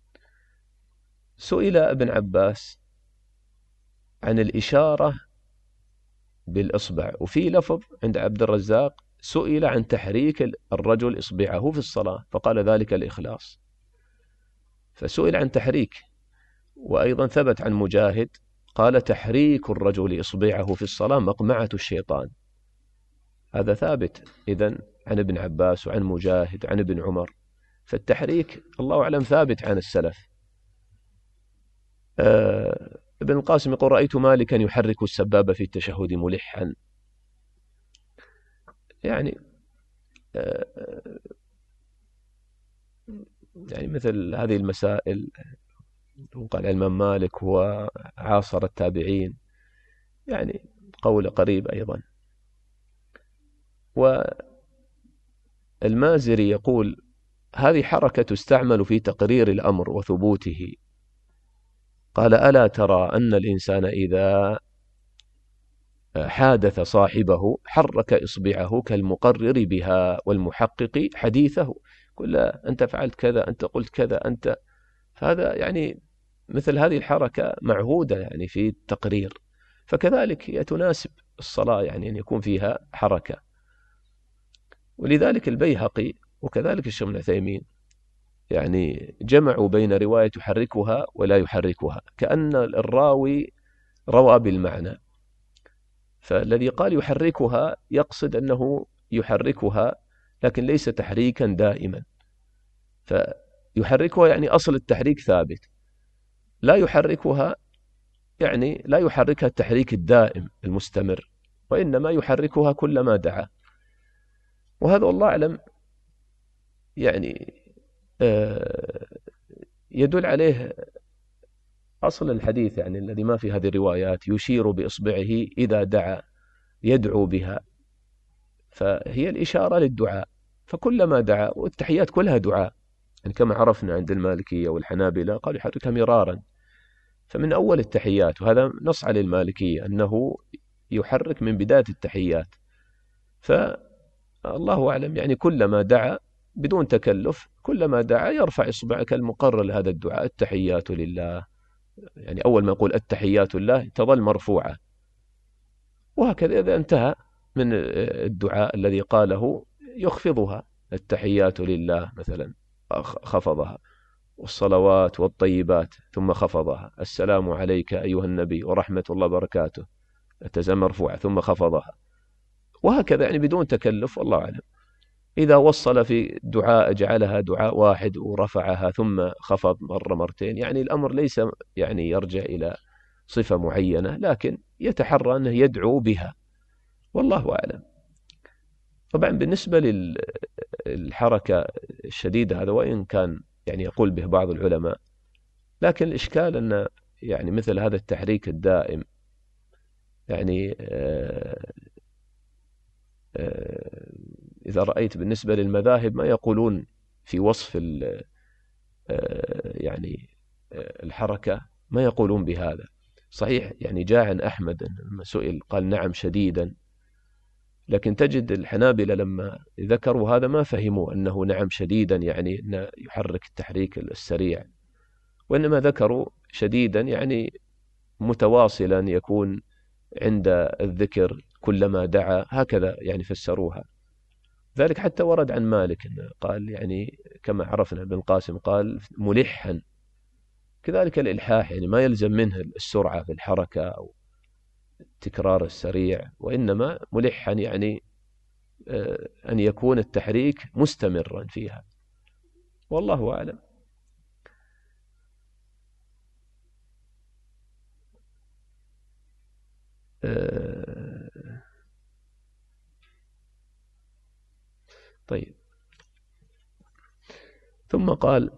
سئل ابن عباس عن الإشارة بالإصبع، وفي لفظ عند عبد الرزاق: سئل عن تحريك الرجل إصبعه في الصلاة فقال ذلك الإخلاص. فسئل عن تحريك. وأيضا ثبت عن مجاهد قال: تحريك الرجل إصبعه في الصلاة مقمعة الشيطان. هذا ثابت إذن عن ابن عباس وعن مجاهد عن ابن عمر. فالتحريك الله أعلم ثابت عن السلف. آه ابن القاسم يقول: رأيت مالكا يحرك السبابة في التشهد ملحا. يعني آه يعني مثل هذه المسائل، وقال الإمام مالك هو عاصر التابعين، يعني قول قريب أيضا. والمازري يقول: هذه حركة تستعمل في تقرير الأمر وثبوته. قال: ألا ترى أن الإنسان إذا حادث صاحبه حرك إصبعه كالمقرر بها والمحقق حديثه، قل أنت فعلت كذا، أنت قلت كذا، أنت. هذا يعني مثل هذه الحركة معهودة يعني في التقرير، فكذلك هي تناسب الصلاة، يعني أن يكون فيها حركة. ولذلك البيهقي وكذلك الشيخ ابن عثيمين يعني جمعوا بين رواية يحركها ولا يحركها، كأن الراوي روى بالمعنى. فالذي قال يحركها يقصد أنه يحركها لكن ليس تحريكا دائما. فيحركها يعني أصل التحريك ثابت، لا يحركها يعني لا يحركها التحريك الدائم المستمر، وإنما يحركها كلما دعا. وهذا والله أعلم يعني يدل عليه أصل الحديث، يعني الذي ما في هذه الروايات يشير بإصبعه إذا دعا يدعو بها، فهي الإشارة للدعاء. فكلما دعا، والتحيات كلها دعاء، يعني كما عرفنا عند المالكية والحنابلة قالوا يحركها مرارا. فمن أول التحيات، وهذا نص على المالكية أنه يحرك من بداية التحيات. الله أعلم يعني كلما دعا بدون تكلف، كلما دعا يرفع إصبعه كالمقرر لهذا الدعاء، التحيات لله، يعني أول ما يقول التحيات لله تظل مرفوعة، وهكذا إذا انتهى من الدعاء الذي قاله يخفضها، التحيات لله مثلا خفضها، والصلوات والطيبات ثم خفضها، السلام عليك أيها النبي ورحمة الله وبركاته تزال مرفوعة ثم خفضها، وهكذا يعني بدون تكلف، والله أعلم. إذا وصل في دعاء جعلها دعاء واحد ورفعها ثم خفض مرة مرتين، يعني الأمر ليس يعني يرجع إلى صفة معينة، لكن يتحرى أنه يدعو بها، والله أعلم. طبعا بالنسبة للحركة الشديدة هذا وإن كان يعني يقول به بعض العلماء، لكن الإشكال أن يعني مثل هذا التحريك الدائم يعني آه آه إذا رأيت بالنسبة للمذاهب ما يقولون في وصف آه يعني آه الحركة، ما يقولون بهذا. صحيح يعني جاء عن أحمد لما سئل قال نعم شديدا، لكن تجد الحنابلة لما ذكروا هذا ما فهموا أنه نعم شديدا يعني أنه يحرك التحريك السريع، وإنما ذكروا شديدا يعني متواصلا يكون عند الذكر كلما دعا، هكذا يعني فسروها. ذلك حتى ورد عن مالك أنه قال يعني كما عرفنا ابن القاسم قال ملحا، كذلك الإلحاح يعني ما يلزم منه السرعة في الحركة أو التكرار السريع، وإنما ملحا يعني أن يكون التحريك مستمرا فيها، والله أعلم. طيب، ثم قال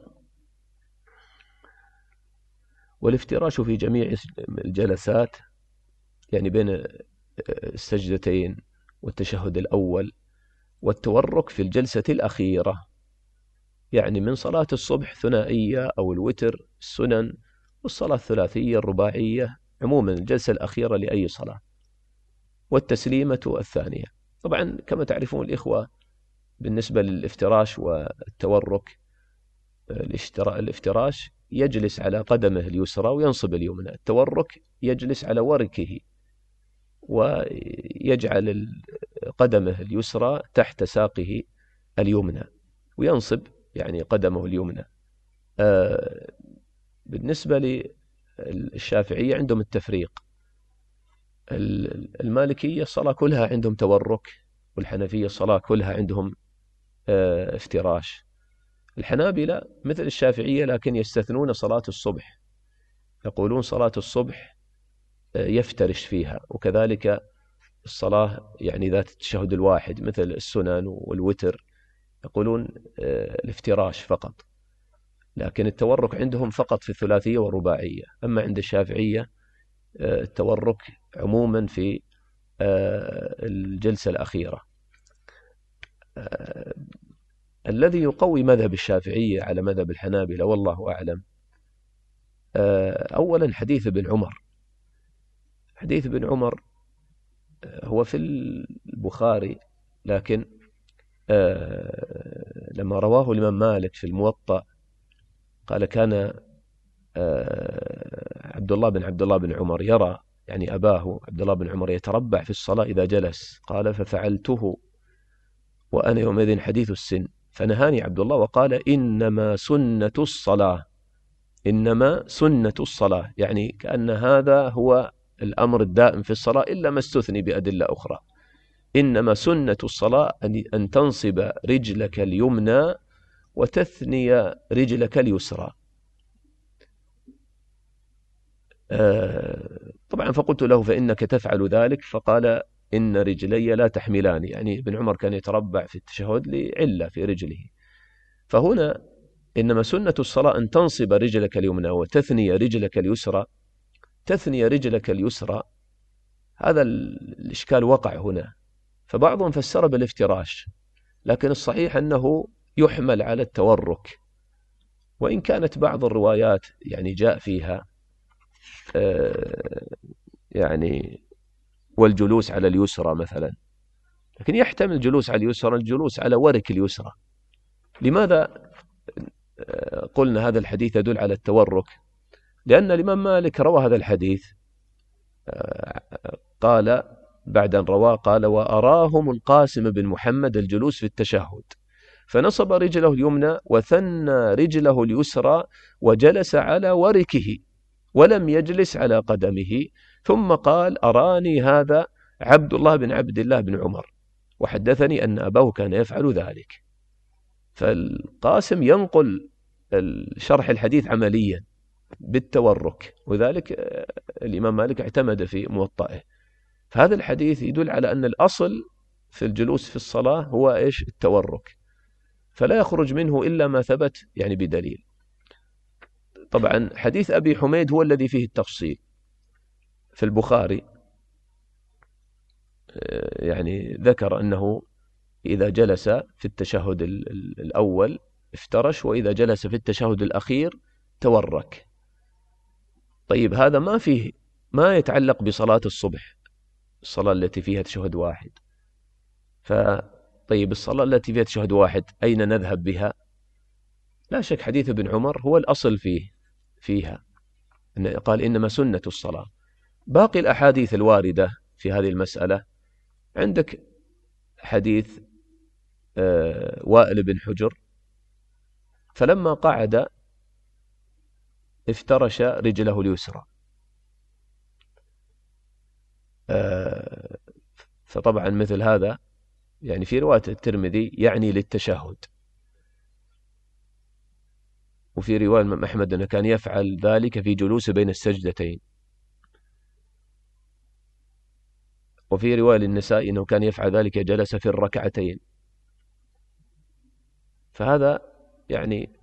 والافتراش في جميع الجلسات يعني بين السجدتين والتشهد الأول، والتورك في الجلسة الأخيرة يعني من صلاة الصبح ثنائية أو الوتر السنن، والصلاة الثلاثية الرباعية عموما الجلسة الأخيرة لأي صلاة، والتسليمة الثانية. طبعا كما تعرفون الإخوة بالنسبة للافتراش والتورك، الافتراش يجلس على قدمه اليسرى وينصب اليمنى، التورك يجلس على وركه ويجعل قدمه اليسرى تحت ساقه اليمنى وينصب يعني قدمه اليمنى. بالنسبة للشافعية عندهم التفريق، المالكية الصلاة كلها عندهم تورك، والحنفية الصلاة كلها عندهم افتراش. الحنابلة مثل الشافعية لكن يستثنون صلاة الصبح، يقولون صلاة الصبح يفترش فيها، وكذلك الصلاة يعني ذات التشهد الواحد مثل السنن والوتر يقولون الافتراش فقط، لكن التورك عندهم فقط في الثلاثية والرباعية. أما عند الشافعية التورك عموما في الجلسة الأخيرة. الذي يقوي مذهب الشافعية على مذهب الحنابلة والله أعلم أولا حديث ابن عمر. حديث ابن عمر هو في البخاري، لكن لما رواه الإمام مالك في الموطأ قال كان عبد الله بن عبد الله بن عمر يرى يعني أباه عبد الله بن عمر يتربع في الصلاة إذا جلس، قال ففعلته وأنا يومئذ حديث السن، فنهاني عبد الله وقال إنما سنة الصلاة، إنما سنة الصلاة، يعني كأن هذا هو الأمر الدائم في الصلاة إلا ما استثني بأدلة أخرى. إنما سنة الصلاة أن تنصب رجلك اليمنى وتثني رجلك اليسرى. طبعا فقلت له فإنك تفعل ذلك، فقال إن رجلي لا تحملان، يعني ابن عمر كان يتربع في التشهد لعلة في رجله. فهنا إنما سنة الصلاة أن تنصب رجلك اليمنى وتثني رجلك اليسرى، تثني رجلك اليسرى، هذا الإشكال وقع هنا، فبعضهم فسر بالافتراش، لكن الصحيح أنه يحمل على التورك، وإن كانت بعض الروايات يعني جاء فيها يعني والجلوس على اليسرى مثلا، لكن يحتمل الجلوس على اليسرى الجلوس على ورك اليسرى. لماذا قلنا هذا الحديث يدل على التورك؟ لأن الإمام مالك روى هذا الحديث، قال بعد أن رواه قال: وأراهم القاسم بن محمد الجلوس في التشهد، فنصب رجله اليمنى وثنى رجله اليسرى وجلس على وركه ولم يجلس على قدمه، ثم قال: أراني هذا عبد الله بن عبد الله بن عمر وحدثني أن أباه كان يفعل ذلك. فالقاسم ينقل شرح الحديث عمليا بالتورك، وذلك الإمام مالك اعتمد في موطئه. فهذا الحديث يدل على أن الأصل في الجلوس في الصلاة هو إيش؟ التورك، فلا يخرج منه إلا ما ثبت يعني بدليل. طبعا حديث أبي حميد هو الذي فيه التفصيل في البخاري، يعني ذكر أنه إذا جلس في التشهد الأول افترش، وإذا جلس في التشهد الأخير تورك. طيب هذا ما فيه ما يتعلق بصلاة الصبح، الصلاة التي فيها تشهد واحد. فطيب الصلاة التي فيها تشهد واحد أين نذهب بها؟ لا شك حديث ابن عمر هو الأصل فيه فيها، قال إنما سنة الصلاة. باقي الأحاديث الواردة في هذه المسألة، عندك حديث وائل بن حجر فلما قعد افترش رجله اليسرى، فطبعا مثل هذا يعني في رواية الترمذي يعني للتشهد، وفي رواية الإمام أحمد أنه كان يفعل ذلك في جلوس بين السجدتين، وفي رواية للنسائي أنه كان يفعل ذلك جلس في الركعتين. فهذا يعني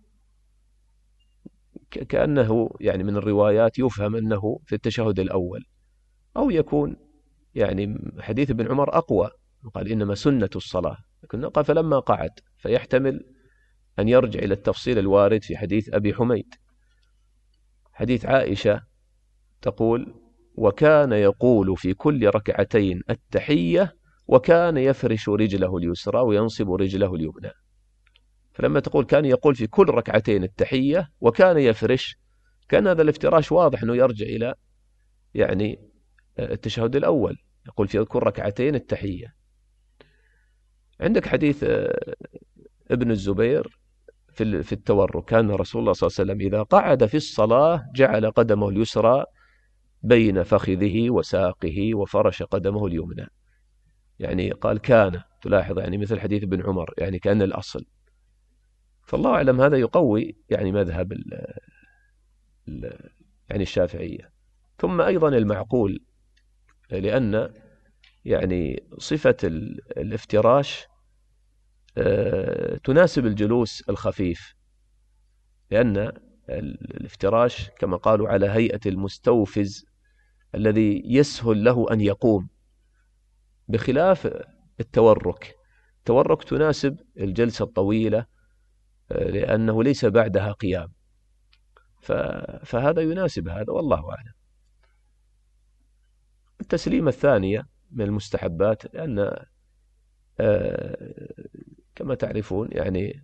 كأنه يعني من الروايات يفهم أنه في التشهد الأول، أو يكون يعني حديث ابن عمر أقوى، قال إنما سنة الصلاة، لكن قال فلما قعد، فيحتمل أن يرجع إلى التفصيل الوارد في حديث أبي حميد. حديث عائشة تقول: وكان يقول في كل ركعتين التحية، وكان يفرش رجله اليسرى وينصب رجله اليمنى. فلما تقول كان يقول في كل ركعتين التحية وكان يفرش، كان هذا الافتراش واضح أنه يرجع إلى يعني التشهد الأول، يقول في كل ركعتين التحية. عندك حديث ابن الزبير في التورك: كان رسول الله صلى الله عليه وسلم إذا قعد في الصلاة جعل قدمه اليسرى بين فخذه وساقه وفرش قدمه اليمنى. يعني قال كان، تلاحظ يعني مثل حديث ابن عمر، يعني كأن الأصل. فالله أعلم هذا يقوي يعني مذهب ال ال يعني الشافعية. ثم أيضا المعقول، لأن يعني صفة الافتراش تناسب الجلوس الخفيف، لأن الافتراش كما قالوا على هيئة المستوفز الذي يسهل له أن يقوم، بخلاف التورك. التورك تناسب الجلسة الطويلة لأنه ليس بعدها قيام، فهذا يناسب هذا، والله أعلم. التسليمة الثانية من المستحبات، لأن كما تعرفون يعني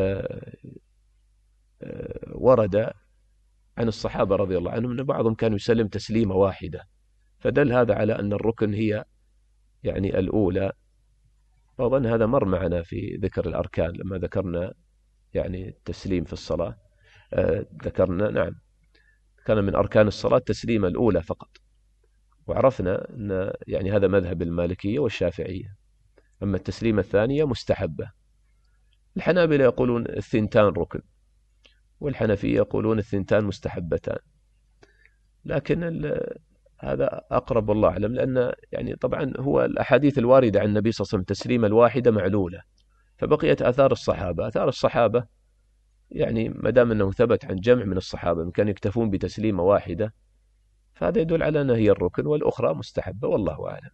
ورد عن الصحابة رضي الله عنهم أن بعضهم كانوا يسلم تسليمة واحدة، فدل هذا على أن الركن هي يعني الأولى. وأظن هذا مر معنا في ذكر الأركان لما ذكرنا يعني التسليم في الصلاة، ذكرنا نعم كان من أركان الصلاة التسليمة الأولى فقط، وعرفنا أن يعني هذا مذهب المالكية والشافعية. أما التسليمة الثانية مستحبة. الحنابلة يقولون الثنتان ركن، والحنفية يقولون الثنتان مستحبتان، لكن هذا أقرب والله أعلم، لأن يعني طبعا هو الأحاديث الواردة عن النبي صلى الله عليه وسلم التسليمة الواحدة معلولة، فبقيت آثار الصحابة. آثار الصحابة يعني ما دام أنه ثبت عن جمع من الصحابة كانوا يكتفون بتسليمة واحدة، فهذا يدل على أنها هي الركن والأخرى مستحبة، والله أعلم.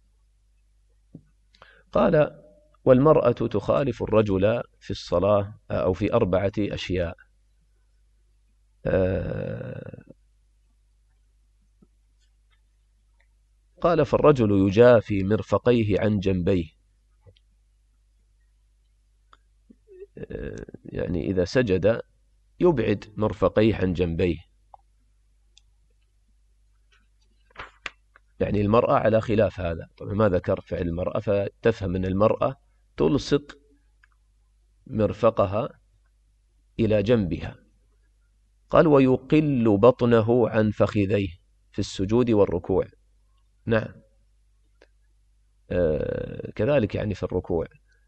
قال: والمرأة تخالف الرجل في الصلاة أو في أربعة أشياء. قال فالرجل يجافي مرفقيه عن جنبيه، يعني إذا سجد يبعد مرفقيه عن جنبيه. يعني المرأة على خلاف هذا، طبعا ما ذكر فعل المرأة، فتفهم أن المرأة تلصق مرفقها إلى جنبها. قال ويقل بطنه عن فخذيه في السجود والركوع. نعم، آه كذلك يعني في الركوع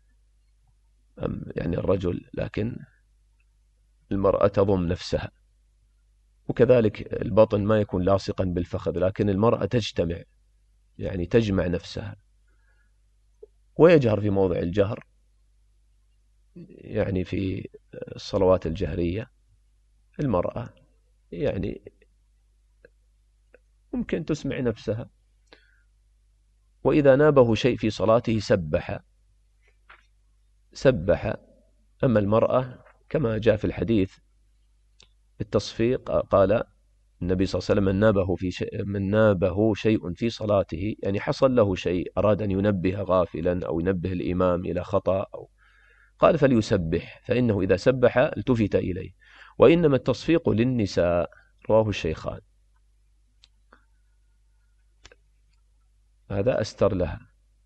يعني الرجل، لكن المرأة تضم نفسها، وكذلك البطن ما يكون لاصقا بالفخذ، لكن المرأة تجتمع يعني تجمع نفسها. ويجهر في موضع الجهر، يعني في الصلوات الجهرية المرأة يعني ممكن تسمع نفسها. وإذا نابه شيء في صلاته سبح سبح. أما المرأة كما جاء في الحديث التصفيق، قال النبي صلى الله عليه وسلم من نابه, في شيء من نابه شيء في صلاته، يعني حصل له شيء أراد أن ينبه غافلا أو ينبه الإمام إلى خطأ، أو قال فليسبح، فإنه إذا سبح التفت إليه. وإنما التصفيق للنساء، رواه الشيخان، هذا أستر لها.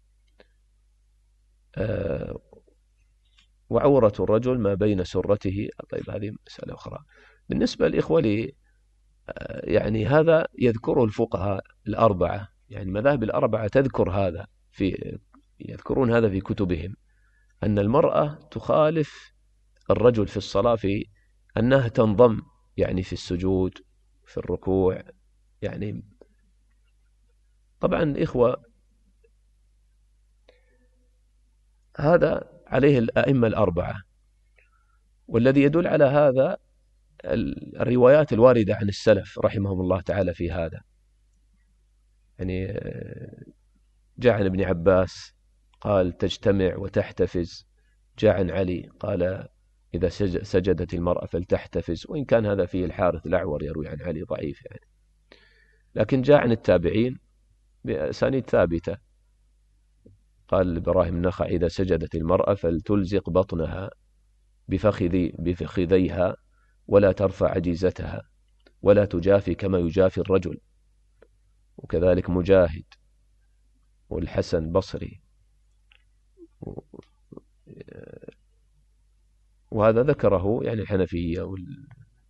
أه وعورة الرجل ما بين سرته. طيب هذه مسألة أخرى. بالنسبة للإخوة لي يعني هذا يذكره الفقهاء الأربعة، يعني مذاهب الأربعة تذكر هذا، في يذكرون هذا في كتبهم، أن المرأة تخالف الرجل في الصلاة في أنها تنضم يعني في السجود في الركوع. يعني طبعا الإخوة هذا عليه الأئمة الأربعة، والذي يدل على هذا الروايات الواردة عن السلف رحمهم الله تعالى في هذا. يعني جاء عن ابن عباس قال تجتمع وتحتفز، جاء عن علي قال إذا سجدت المرأة فلتحتفز، وإن كان هذا فيه الحارث الأعور يروي عن علي ضعيف يعني، لكن جاء عن التابعين بأسانيد ثابتة. قال إبراهيم النخع إذا سجدت المرأة فلتلزق بطنها بفخذي بفخذيها ولا ترفع عجيزتها ولا تجافي كما يجافي الرجل. وكذلك مجاهد والحسن بصري، وهذا ذكره يعني الحنفية وال...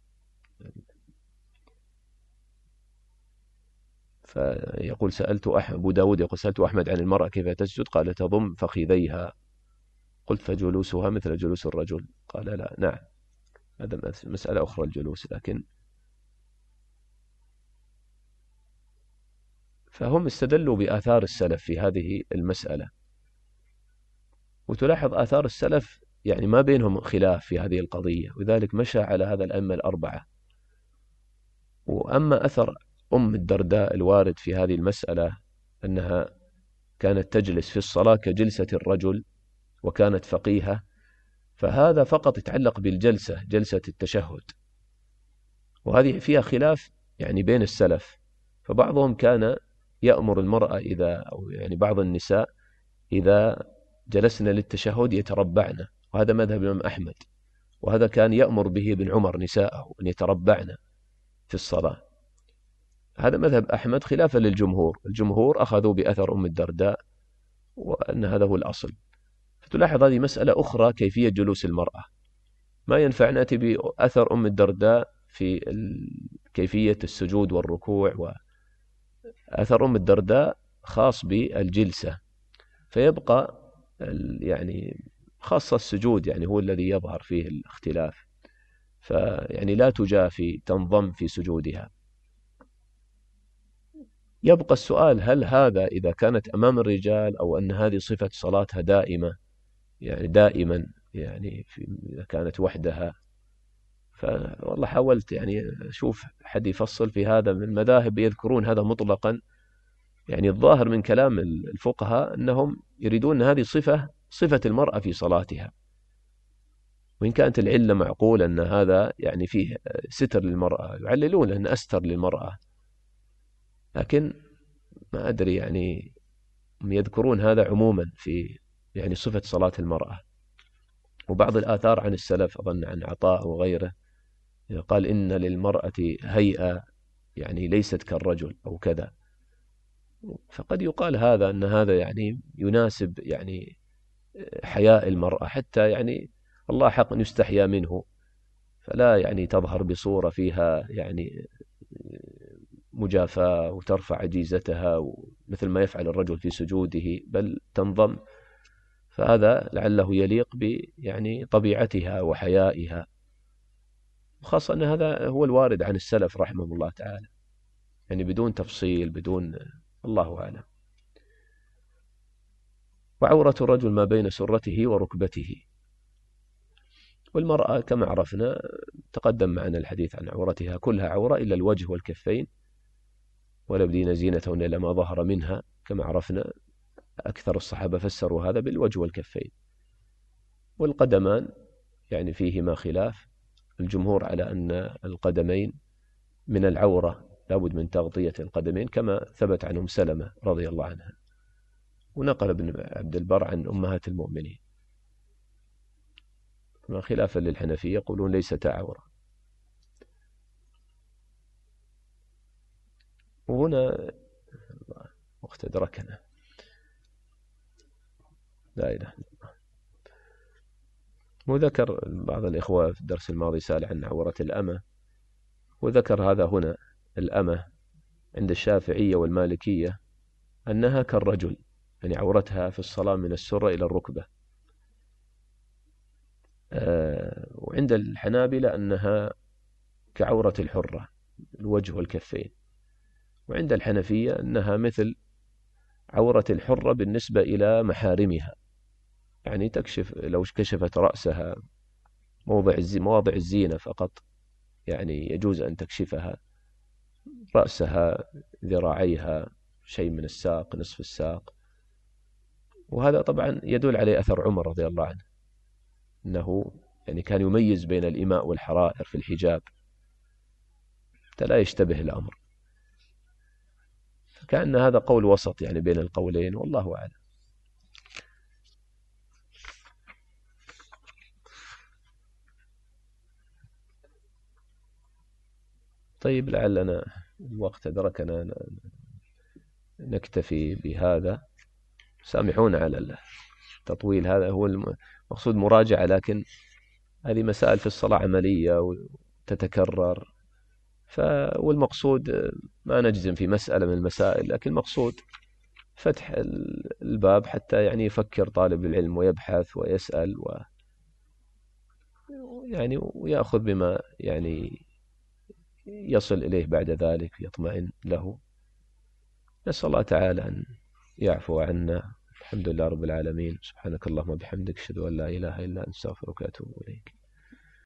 فيقول سألت أحمد، أبو داود يقول سألت أحمد عن المرأة كيف تسجد، قال تضم فخذيها، قلت فجلوسها مثل جلوس الرجل، قال لا. نعم، هذا مسألة أخرى الجلوس، لكن فهم استدلوا بآثار السلف في هذه المسألة. وتلاحظ آثار السلف يعني ما بينهم خلاف في هذه القضية، وذلك مشى على هذا الأئمة الأربعة. وأما أثر أم الدرداء الوارد في هذه المسألة أنها كانت تجلس في الصلاة كجلسة الرجل وكانت فقيهة، فهذا فقط يتعلق بالجلسة، جلسة التشهد، وهذه فيها خلاف يعني بين السلف. فبعضهم كان يأمر المرأة إذا أو يعني بعض النساء إذا جلسنا للتشهد يتربعن، وهذا مذهب الإمام أحمد، وهذا كان يأمر به ابن عمر نساءه أن يتربعن في الصلاة. هذا مذهب أحمد خلافا للجمهور، الجمهور أخذوا بأثر أم الدرداء وأن هذا هو الأصل. فتلاحظ هذه مسألة أخرى كيفية جلوس المرأة، ما ينفع نأتي بأثر أم الدرداء في كيفية السجود والركوع، وأثر أم الدرداء خاص بالجلسة، فيبقى يعني خاصة السجود يعني هو الذي يظهر فيه الاختلاف، فيعني لا تجافي تنضم في سجودها. يبقى السؤال هل هذا إذا كانت أمام الرجال أو أن هذه صفة صلاتها دائمة يعني دائما يعني إذا كانت وحدها. فوالله حاولت يعني أشوف حد يفصل في هذا من المذاهب، يذكرون هذا مطلقا، يعني الظاهر من كلام الفقهاء أنهم يريدون هذه صفة صفة المرأة في صلاتها، وإن كانت العلة معقول أن هذا يعني فيه ستر للمرأة، يعللون أن أستر للمرأة، لكن ما أدري يعني يذكرون هذا عموما في يعني صفة صلاة المرأة. وبعض الآثار عن السلف أظن عن عطاء وغيره قال إن للمرأة هيئة يعني ليست كالرجل أو كذا. فقد يقال هذا أن هذا يعني يناسب يعني حياء المرأة، حتى يعني الله حق يستحيا منه، فلا يعني تظهر بصورة فيها يعني مجافاة وترفع عجيزتها مثل ما يفعل الرجل في سجوده، بل تنضم. فهذا لعله يليق ب يعني طبيعتها وحيائها، وخاصة أن هذا هو الوارد عن السلف رحمه الله تعالى، يعني بدون تفصيل، بدون الله أعلم. وعورة الرجل ما بين سرته وركبته. والمرأة كما عرفنا تقدم معنا الحديث عن عورتها كلها عورة إلا الوجه والكفين، ولا يبدين زينتهن إلا ما ظهر منها، كما عرفنا أكثر الصحابة فسروا هذا بالوجه والكفين. والقدمان يعني فيهما خلاف، الجمهور على أن القدمين من العورة لابد من تغطية القدمين، كما ثبت عنهم سلمة رضي الله عنها، ونقل ابن عبد البر عن أمهات المؤمنين. ما خلافا للحنفية يقولون ليست عورة. وهنا وقت أدركنا، لا إله إلا الله. وذكر بعض الإخوة في الدرس الماضي سأل عن عورة الأمة، وذكر هذا هنا. الأمة عند الشافعية والمالكية أنها كالرجل، يعني عورتها في الصلاة من السرة إلى الركبة. أه وعند الحنابلة أنها كعورة الحرة، الوجه والكفين. وعند الحنفية أنها مثل عورة الحرة بالنسبة إلى محارمها، يعني تكشف لو كشفت رأسها موضع مواضع الزينة فقط، يعني يجوز أن تكشفها، رأسها، ذراعيها، شيء من الساق، نصف الساق. وهذا طبعا يدل عليه أثر عمر رضي الله عنه، أنه يعني كان يميز بين الإماء والحرائر في الحجاب، حتى لا يشتبه الأمر. فكأن هذا قول وسط يعني بين القولين، والله أعلم. طيب لعلنا الوقت أدركنا، نكتفي بهذا. سامحونا على التطويل، هذا هو المقصود مراجعة، لكن هذه مسائل في الصلاة عملية وتتكرر، والمقصود ما نجزم في مسألة من المسائل، لكن المقصود فتح الباب حتى يعني يفكر طالب العلم ويبحث ويسأل و يعني ويأخذ بما يعني يصل إليه بعد ذلك يطمئن له. نسأل الله تعالى أن يعفو عنا. الحمد لله رب العالمين. سبحانك اللهم وبحمدك، أشهد أن لا إله إلا أنت، أستغفرك وأتوب إليك.